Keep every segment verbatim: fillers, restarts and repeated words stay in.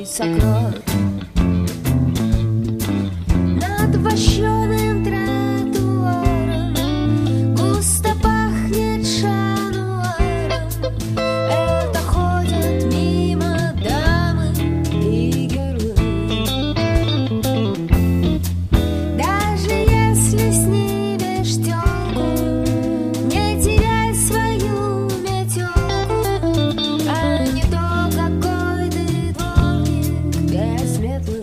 Сократ. Над вощеным тротуаром густо пахнет шануаром. Это ходят мимо дамы и герои. Даже если снимешь тёлку, не теряй свою метёлку, а не то, какой ты дворник без метлы.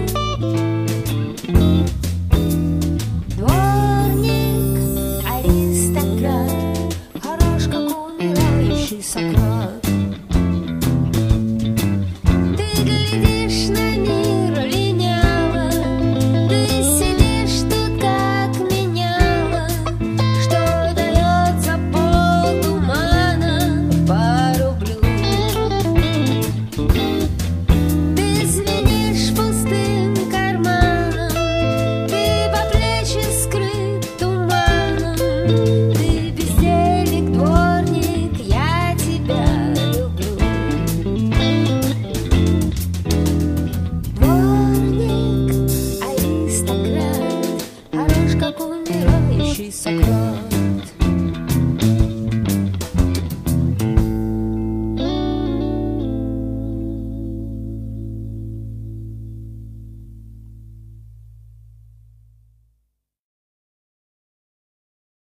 Дворник, аристократ, хорош, как умирающий Сократ. Ты глядишь на мир лениво, ты сидишь тут, как меняла, что дает за полтумана по рублю. Ты звенишь пустым карманом, ты по плечи скрыт туманом. Ты бездельник, дворник, я тебя люблю. Дворник, аристократ, хорош, как умирающий Сократ.